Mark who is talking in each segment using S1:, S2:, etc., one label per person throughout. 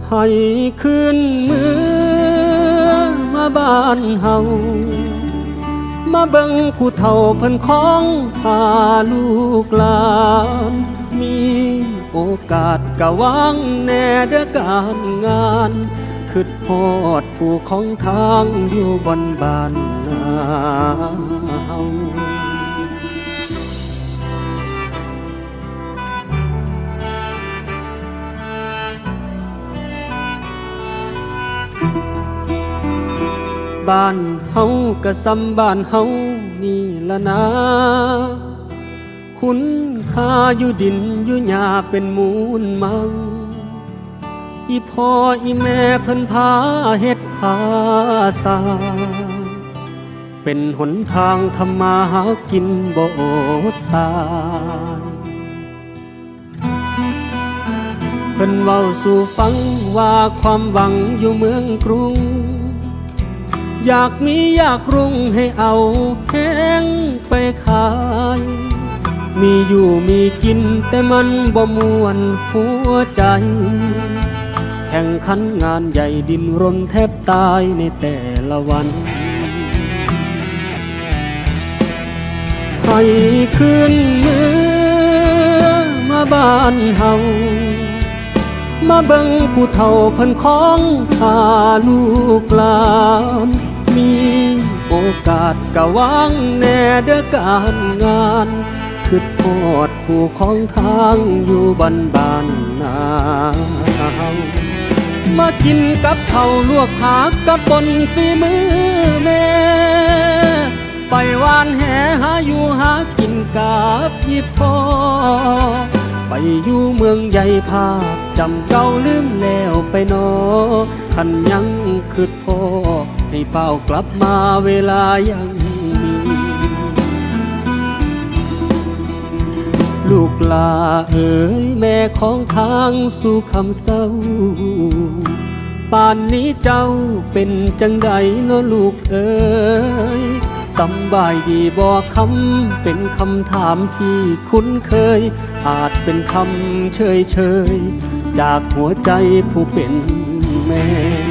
S1: ให้คืนเมื่อมาบ้านเฮามาเบิ่งผู้เฒ่าเพิ่นของพาลูกหลานมีโอกาสกะวางแน่เด้อการงานคิดฮอดผู้ของทางอยู่บนบ้านนาเฮาบ้านเฮาก็ซ้ำบ้านเฮานี่ละนะคุณค่าอยู่ดินอยู่หญ้าเป็นมูลมังอีพ่ออีแม่เพิ่นพาเฮ็ดพาสร้างเป็นหนทางทำมาหากินบ่อดตายเพิ่นเว้าสู่ฟังว่าความหวังอยู่เมืองกรุงอยากมีอยากรุ่งให้เอาแห้งไปขายมีอยู่มีกินแต่มันบ่ม่วนหัวใจแข่งขันงานใหญ่ดินรนแทบตายในแต่ละวันให้คืนเมื่อมาบ้านเฮามาเบิ่งผู้เฒ่าเพิ่นของพาลูกหลานมีโอกาสกะวางแน่เด้อการงานคิดฮอดผู้ของทางอยู่บ้านนาเฮามากินกับข้าวลวกผักกับบนฝีมือแม่ไปหวานแหหาอยู่หากินกับยี่พ่อไปอยู่เมืองใหญ่ภาพจำเก่าลืมแล้วไปนอคันยังคิดพ่อให้เป้ากลับมาเวลายังมีลูกลาเอ๋ยแม่ของทางสู่คำเศร้าป่านนี้เจ้าเป็นจังใดเนาะลูกเอ๋ยสำบายดีบ่คำเป็นคำถามที่คุ้นเคยอาจเป็นคำเฉยๆจากหัวใจผู้เป็นแม่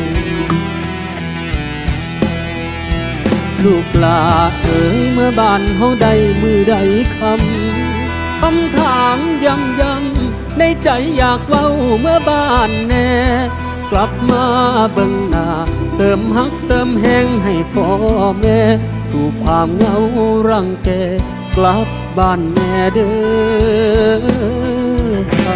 S1: ลูกลาเอ๋ยเมื่อบ้านเฮาได้มือใดคำถามย้ำๆในใจอยากเว้าเมื่อบ้านแน่กลับมาเบิ่งหน้าเติมฮักเติมแห้งให้พ่อแม่ถูกความเหงารังแกกลับบ้านแม่เด้อ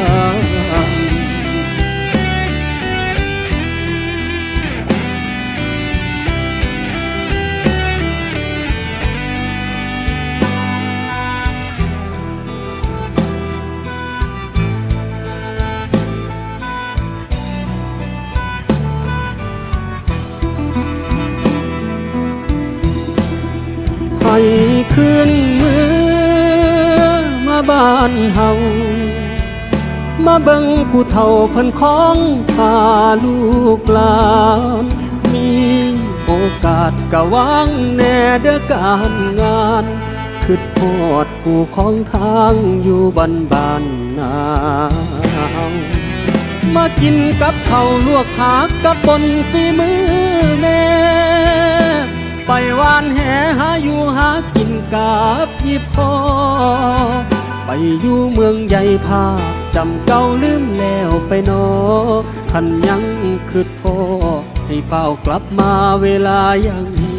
S1: ให้คืนเมื่อมาบ้านเฮามาเบิ่งผู้เฒ่าเพิ่นของพาลูกหลานมีโอกาสกะวางแน่เด้อการงานคิดฮอดผู้ของทางอยู่บ้านนาเฮามากินกับข้าวลวกผักกับบนฝีมือแม่ไปหวานแหหาอยู่หากินกับยี่พ่อไปอยู่เมืองใหญ่ภาพจำเก่าลืมแล้วไปนอคันยังคิดพ่อให้เฝ้ากลับมาเวลายังมี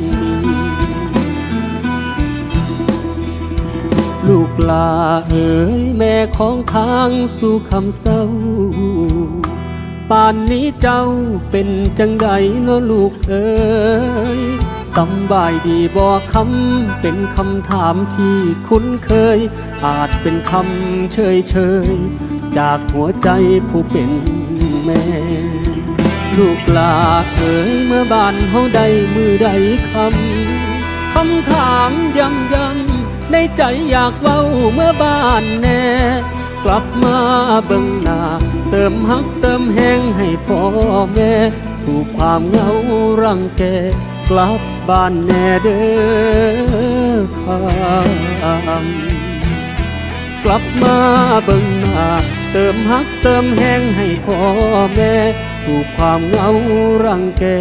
S1: ลูกลาเอ๋ยแม่ของทางสู่คำเศร้าป่านนี้เจ้าเป็นจังใดเนาะลูกเอ๋ยสำบายดีบ่คำเป็นคำถามที่คุ้นเคยอาจเป็นคำเฉยๆจากหัวใจผู้เป็นแม่ลูกลาเอ๋ยเมื่อบ้านเฮาได้มือใดคำถามย้ำๆในใจอยากเว้าเมื่อบ้านแน่กลับมาเบิ่งหน้าเติมฮักเติมแห้งให้พ่อแม่ถูกความเหงารังแกกลับบ้านแน่เด้อคำกลับมาเบิ่งหน้าเติมฮักเติมแห้งให้พ่อแม่ถูกความเหงารังแก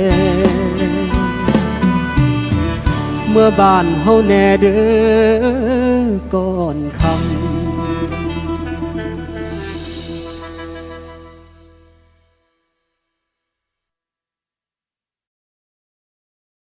S1: เมื่อบ้านเฮาแน่เด้อก่อนคำ